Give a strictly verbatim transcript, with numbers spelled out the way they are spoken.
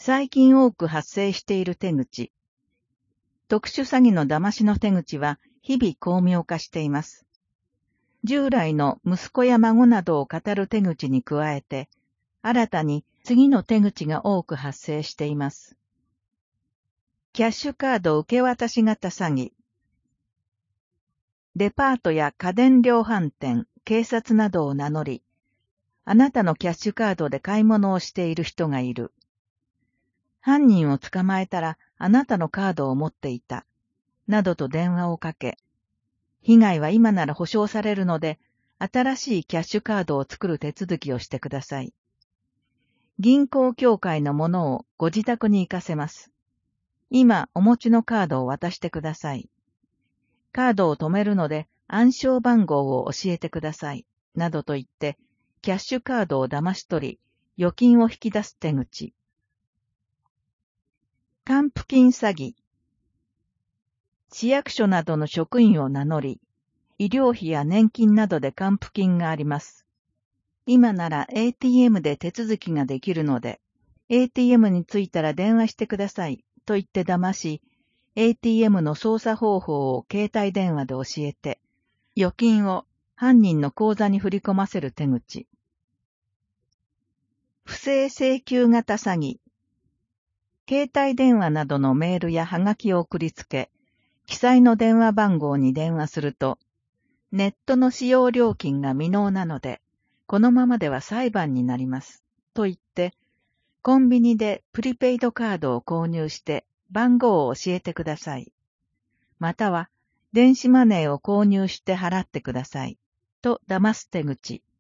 最近多く発生している手口。特殊詐欺の騙しの手口は日々巧妙化しています。従来の息子や孫などを語る手口に加えて、新たに次の手口が多く発生しています。キャッシュカード受け渡し型詐欺。デパートや家電量販店、警察などを名乗り、あなたのキャッシュカードで買い物をしている人がいる。犯人を捕まえたらあなたのカードを持っていた。などと電話をかけ、被害は今なら保証されるので、新しいキャッシュカードを作る手続きをしてください。銀行協会のものをご自宅に行かせます。今お持ちのカードを渡してください。カードを止めるので暗証番号を教えてください。などと言って、キャッシュカードを騙し取り、預金を引き出す手口。還付金詐欺。市役所などの職員を名乗り、医療費や年金などで還付金があります。今なら エーティーエム で手続きができるので、エーティーエム に着いたら電話してくださいと言って騙し、エーティーエム の操作方法を携帯電話で教えて、預金を犯人の口座に振り込ませる手口。不正請求型詐欺。携帯電話などのメールやハガキを送りつけ、記載の電話番号に電話すると、ネットの使用料金が未納なので、このままでは裁判になります。と言って、コンビニでプリペイドカードを購入して番号を教えてください。または、電子マネーを購入して払ってください。と騙す手口。